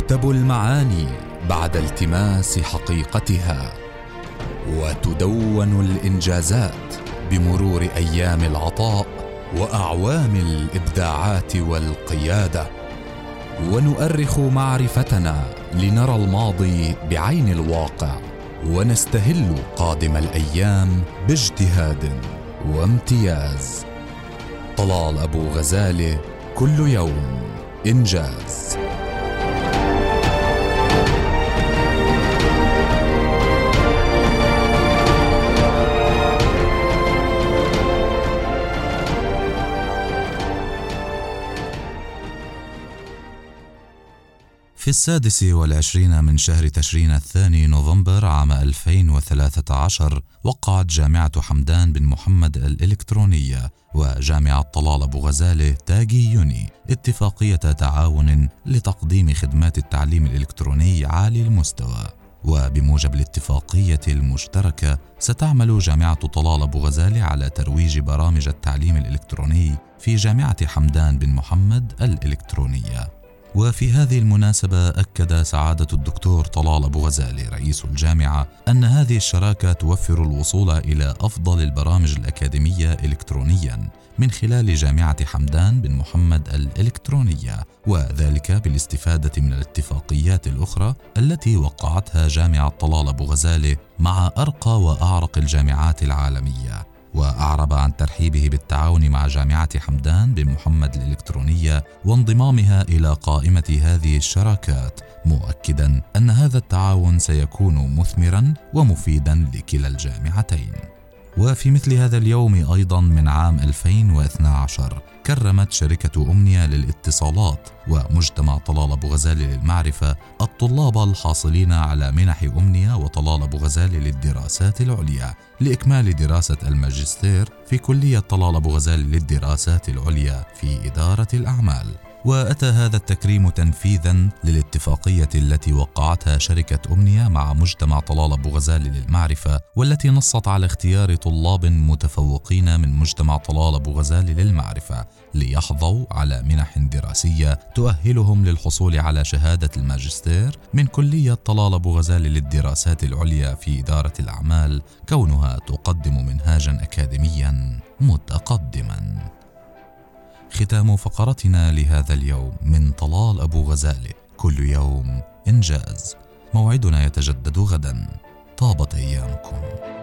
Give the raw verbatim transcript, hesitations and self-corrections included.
تكتب المعاني بعد التماس حقيقتها، وتدون الإنجازات بمرور أيام العطاء وأعوام الإبداعات والقيادة، ونؤرخ معرفتنا لنرى الماضي بعين الواقع، ونستهل قادم الأيام باجتهاد وامتياز. طلال أبو غزالة، كل يوم إنجاز. في السادس والعشرين من شهر تشرين الثاني نوفمبر عام ألفين وثلاثة عشر وقعت جامعة حمدان بن محمد الإلكترونية وجامعة طلال أبو غزالة تاجي يوني اتفاقية تعاون لتقديم خدمات التعليم الإلكتروني عالي المستوى. وبموجب الاتفاقية المشتركة ستعمل جامعة طلال أبو غزالة على ترويج برامج التعليم الإلكتروني في جامعة حمدان بن محمد الإلكترونية. وفي هذه المناسبة أكد سعادة الدكتور طلال أبو غزالة رئيس الجامعة أن هذه الشراكة توفر الوصول إلى أفضل البرامج الأكاديمية إلكترونياً من خلال جامعة حمدان بن محمد الإلكترونية، وذلك بالاستفادة من الاتفاقيات الأخرى التي وقعتها جامعة طلال أبو غزالة مع أرقى وأعرق الجامعات العالمية. وأعرب عن ترحيبه بالتعاون مع جامعة حمدان بن محمد الإلكترونية وانضمامها إلى قائمة هذه الشراكات، مؤكداً أن هذا التعاون سيكون مثمراً ومفيداً لكلا الجامعتين. وفي مثل هذا اليوم أيضاً من عام ألفين واثني عشر كرمت شركة أمنية للاتصالات ومجتمع طلال أبو غزالة للمعرفة الطلاب الحاصلين على منح أمنية وطلال أبو غزالة للدراسات العليا لإكمال دراسة الماجستير في كلية طلال أبو غزالة للدراسات العليا في إدارة الأعمال. وأتى هذا التكريم تنفيذاً للاتفاقية التي وقعتها شركة أمنية مع مجتمع طلال أبو غزالة للمعرفة، والتي نصت على اختيار طلاب متفوقين من مجتمع طلال أبو غزالة للمعرفة ليحظوا على منح دراسية تؤهلهم للحصول على شهادة الماجستير من كلية طلال أبو غزالة للدراسات العليا في إدارة الأعمال، كونها تقدم منهاجاً أكاديمياً متقدماً. ختام فقرتنا لهذا اليوم من طلال أبو غزالة، كل يوم إنجاز. موعدنا يتجدد غدا. طابت أيامكم.